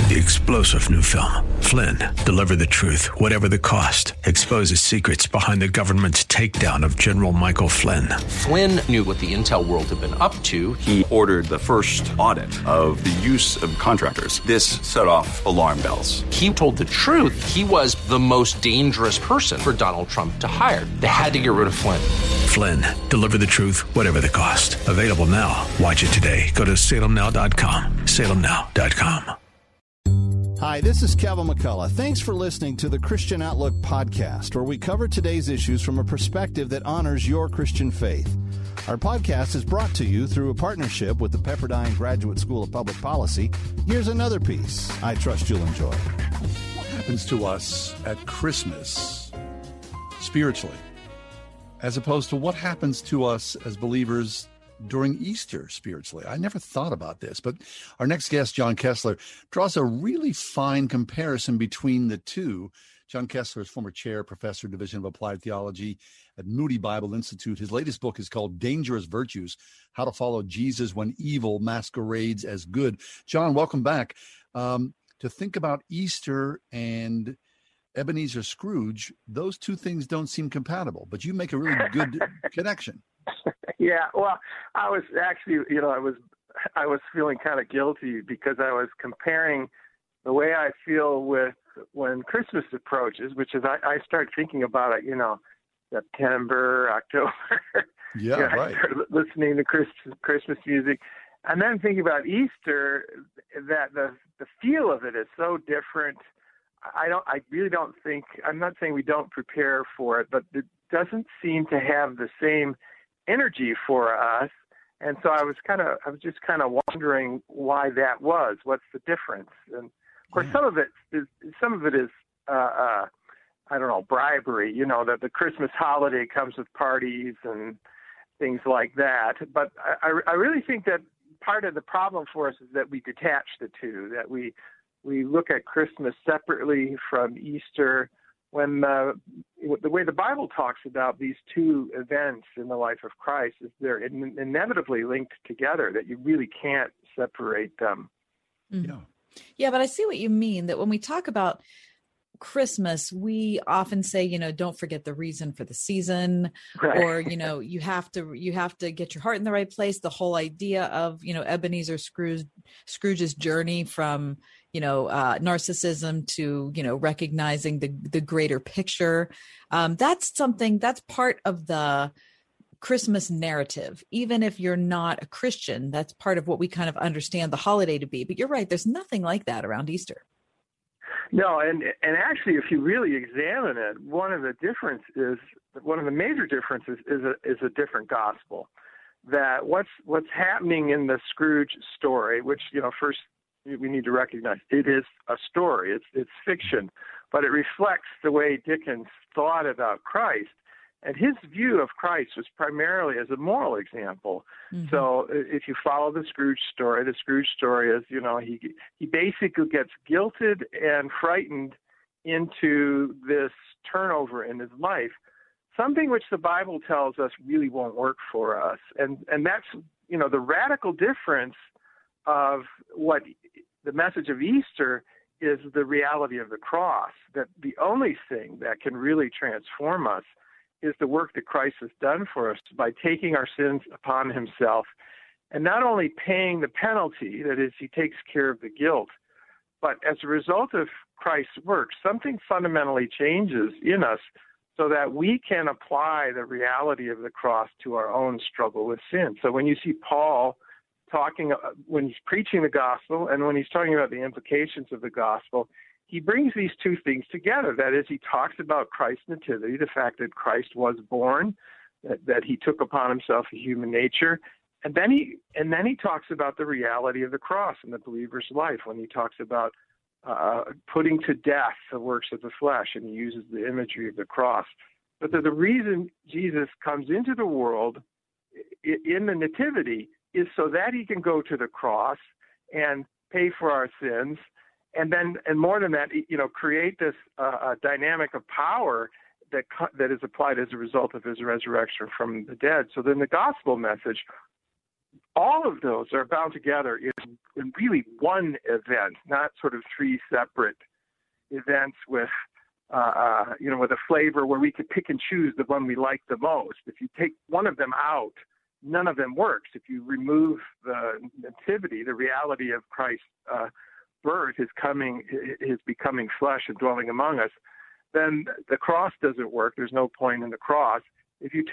The explosive new film, Flynn, deliver the truth, whatever the cost, exposes secrets behind the government's takedown of General Michael Flynn. Flynn knew what the intel world had been up to. He ordered the first audit of the use of contractors. This set off alarm bells. He told the truth. He was the most dangerous person for Donald Trump to hire. They had to get rid of Flynn. Flynn, deliver the truth, whatever the cost. Available now. Watch it today. Go to salemnow.com. salemnow.com. Hi, this is Kevin McCullough. Thanks for listening to the Christian Outlook podcast, where we cover today's issues from a perspective that honors your Christian faith. Our podcast is brought to you through a partnership with the Pepperdine Graduate School of Public Policy. Here's another piece I trust you'll enjoy. What happens to us at Christmas spiritually, as opposed to what happens to us as believers during Easter spiritually? I never thought about this, but our next guest, John Kessler, draws a really fine comparison between the two. John Kessler is former chair, professor, Division of Applied Theology at Moody Bible Institute. His latest book is called Dangerous Virtues, How to Follow Jesus When Evil Masquerades as Good. John, welcome back. To think about Easter and Ebenezer Scrooge, those two things don't seem compatible, but you make a really good connection. Yeah, well, I was actually, I was feeling kind of guilty because I was comparing the way I feel with when Christmas approaches, which is I start thinking about it, September, October. Yeah, right. I start listening to Christmas music, and then thinking about Easter, that the feel of it is so different. I really don't think, I'm not saying we don't prepare for it, but it doesn't seem to have the same energy for us. And so I was just kind of wondering why that was. What's the difference? And of course, some of it is bribery. That the Christmas holiday comes with parties and things like that. But I really think that part of the problem for us is that we detach the two. That we look at Christmas separately from Easter, when the way the Bible talks about these two events in the life of Christ is they're inevitably linked together, that you really can't separate them. Mm-hmm. Yeah, but I see what you mean, that when we talk about Christmas, we often say, don't forget the reason for the season, right. Or, you have to get your heart in the right place. The whole idea of, Ebenezer Scrooge's journey from, narcissism to, recognizing the greater picture. That's part of the Christmas narrative. Even if you're not a Christian, that's part of what we kind of understand the holiday to be. But you're right, there's nothing like that around Easter. No, and actually, if you really examine it, one of the major differences is a different gospel. That what's happening in the Scrooge story, which first we need to recognize, it is a story. It's fiction, but it reflects the way Dickens thought about Christ. And his view of Christ was primarily as a moral example. Mm-hmm. So if you follow the Scrooge story is, he basically gets guilted and frightened into this turnover in his life, something which the Bible tells us really won't work for us. And that's, the radical difference of what the message of Easter is, the reality of the cross, that the only thing that can really transform us is the work that Christ has done for us by taking our sins upon himself and not only paying the penalty, that is, he takes care of the guilt, but as a result of Christ's work, something fundamentally changes in us so that we can apply the reality of the cross to our own struggle with sin. So when you see Paul talking, when he's preaching the gospel and when he's talking about the implications of the gospel, he brings these two things together. That is, he talks about Christ's nativity, the fact that Christ was born, that he took upon himself a human nature, and then he talks about the reality of the cross in the believer's life when he talks about putting to death the works of the flesh, and he uses the imagery of the cross. But the reason Jesus comes into the world in the nativity is so that he can go to the cross and pay for our sins. And more than that, create this dynamic of power that is applied as a result of his resurrection from the dead. So then the gospel message all of those are bound together in really one event, not sort of three separate events with with a flavor where we could pick and choose the one we like the most. If you take one of them out, none of them works. If you remove the nativity, the reality of Christ's birth, his becoming flesh and dwelling among us, then the cross doesn't work. There's no point in the cross. If you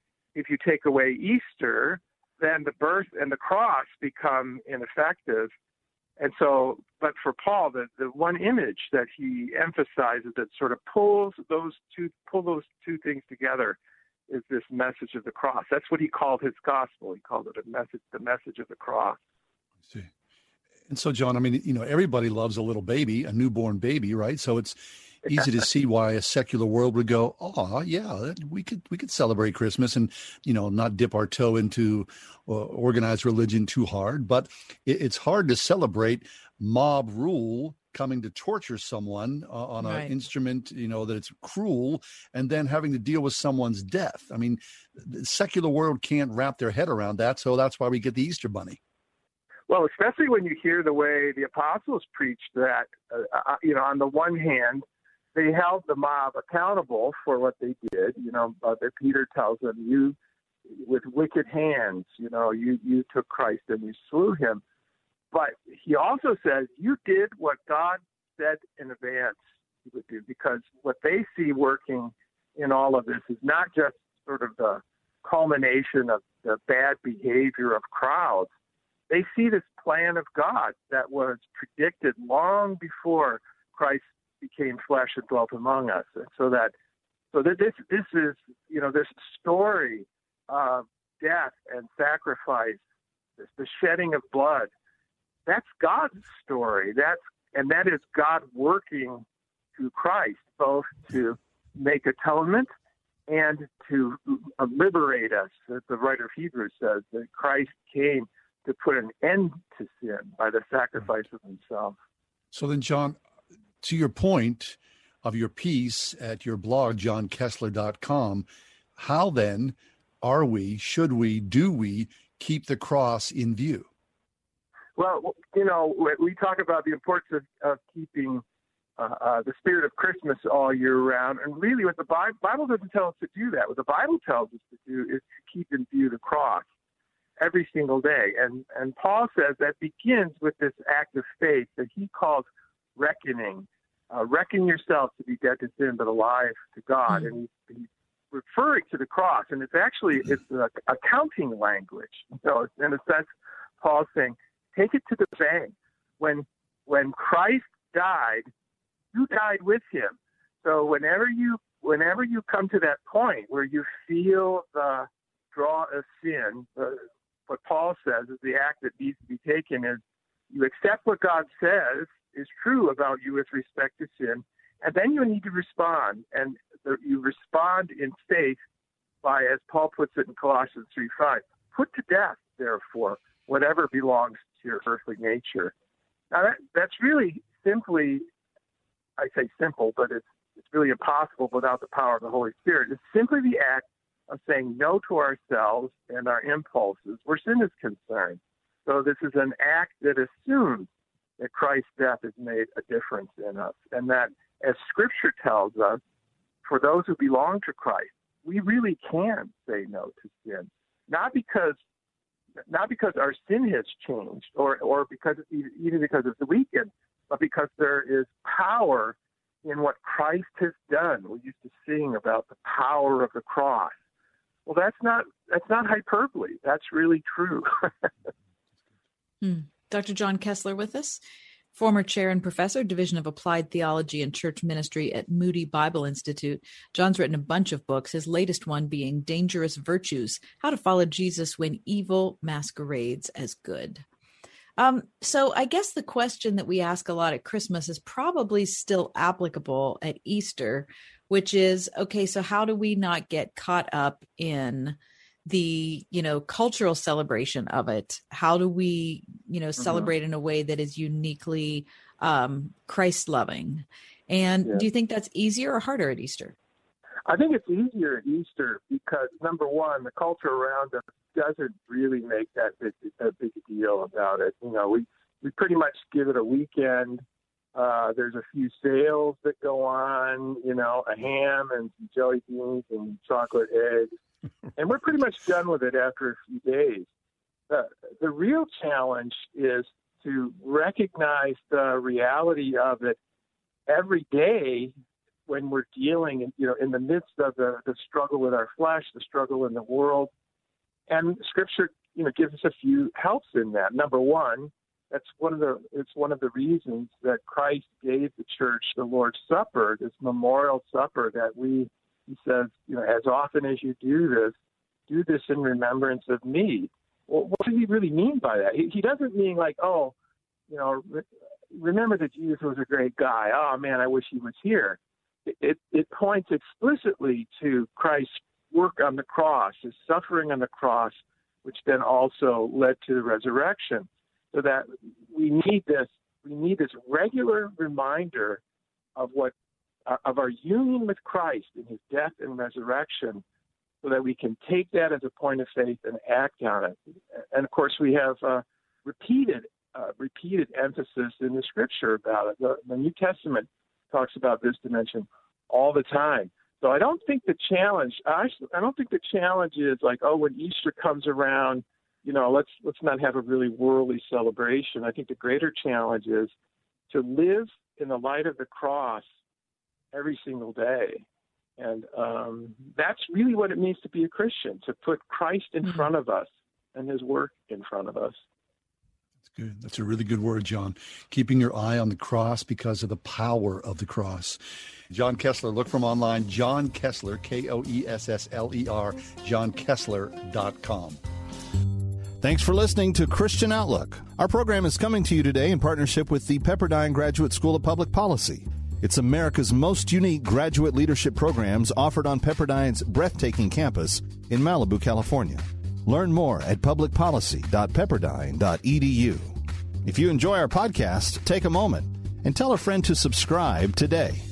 take away Easter, then the birth and the cross become ineffective. And so, but for Paul, the one image that he emphasizes that sort of pulls those two things together is this message of the cross. That's what he called his gospel. He called it the message of the cross. I see. And so, John, I mean, everybody loves a little baby, a newborn baby, right? So it's easy to see why a secular world would go, oh, yeah, we could celebrate Christmas and, not dip our toe into organized religion too hard. But it's hard to celebrate mob rule coming to torture someone on an instrument, that it's cruel, and then having to deal with someone's death. I mean, the secular world can't wrap their head around that. So that's why we get the Easter Bunny. Well, especially when you hear the way the apostles preached that, on the one hand, they held the mob accountable for what they did. Peter tells them, you, with wicked hands, you took Christ and you slew him. But he also says, you did what God said in advance you would do, because what they see working in all of this is not just sort of the culmination of the bad behavior of crowds. They see this plan of God that was predicted long before Christ became flesh and dwelt among us. And so this is, this story of death and sacrifice, the shedding of blood, that's God's story. That is God working through Christ, both to make atonement and to liberate us. As the writer of Hebrews says, that Christ came to put an end to sin by the sacrifice of himself. So then, John, to your point of your piece at your blog, johnkessler.com, how then should we keep the cross in view? Well, we talk about the importance of keeping the spirit of Christmas all year round. And really what the Bible doesn't tell us to do that. What the Bible tells us to do is to keep in view the cross every single day. And Paul says that begins with this act of faith that he calls reckoning. Reckon yourself to be dead to sin but alive to God. And he's referring to the cross. And it's accounting language. So in a sense, Paul's saying, take it to the bank. When Christ died, you died with him. So whenever you come to that point where you feel the draw of sin, what Paul says is the act that needs to be taken is you accept what God says is true about you with respect to sin, and then you need to respond. And you respond in faith by, as Paul puts it in Colossians 3:5, put to death, therefore, whatever belongs to your earthly nature. Now that's really simply, I say simple, but it's really impossible without the power of the Holy Spirit. It's simply the act of saying no to ourselves and our impulses where sin is concerned. So this is an act that assumes that Christ's death has made a difference in us, and that, as Scripture tells us, for those who belong to Christ, we really can say no to sin, not because our sin has changed, or because even because it's weakened, but because there is power in what Christ has done. We used to sing about the power of the cross. Well, that's not hyperbole. That's really true. Dr. John Kessler with us, former chair and professor, Division of Applied Theology and Church Ministry at Moody Bible Institute. John's written a bunch of books, his latest one being Dangerous Virtues, How to Follow Jesus When Evil Masquerades as Good. So I guess the question that we ask a lot at Christmas is probably still applicable at Easter, which is, okay, so how do we not get caught up in the, cultural celebration of it? How do we, celebrate in a way that is uniquely Christ-loving? And do you think that's easier or harder at Easter? I think it's easier at Easter because, number one, the culture around us doesn't really make that big a deal about it. We pretty much give it a weekend. There's a few sales that go on, a ham and some jelly beans and chocolate eggs. And we're pretty much done with it after a few days. The real challenge is to recognize the reality of it every day when we're dealing, in the midst of the struggle with our flesh, the struggle in the world. And Scripture, gives us a few helps in that. Number one, it's one of the reasons that Christ gave the church the Lord's Supper, this memorial supper that he says, as often as you do this in remembrance of me. Well, what does he really mean by that? He doesn't mean like, remember that Jesus was a great guy. Oh man, I wish he was here. It points explicitly to Christ's work on the cross, his suffering on the cross, which then also led to the resurrection. So that we need this regular reminder of our union with Christ in his death and resurrection, so that we can take that as a point of faith and act on it. And of course, we have repeated emphasis in the Scripture about it. The New Testament talks about this dimension all the time. So I don't think the challenge is like, when Easter comes around, let's not have a really worldly celebration. I think the greater challenge is to live in the light of the cross every single day. And that's really what it means to be a Christian, to put Christ in front of us and his work in front of us. That's good. That's a really good word, John. Keeping your eye on the cross because of the power of the cross. John Kessler, look from online, John Kessler, Kessler, johnkessler.com. Thanks for listening to Christian Outlook. Our program is coming to you today in partnership with the Pepperdine Graduate School of Public Policy. It's America's most unique graduate leadership programs offered on Pepperdine's breathtaking campus in Malibu, California. Learn more at publicpolicy.pepperdine.edu. If you enjoy our podcast, take a moment and tell a friend to subscribe today.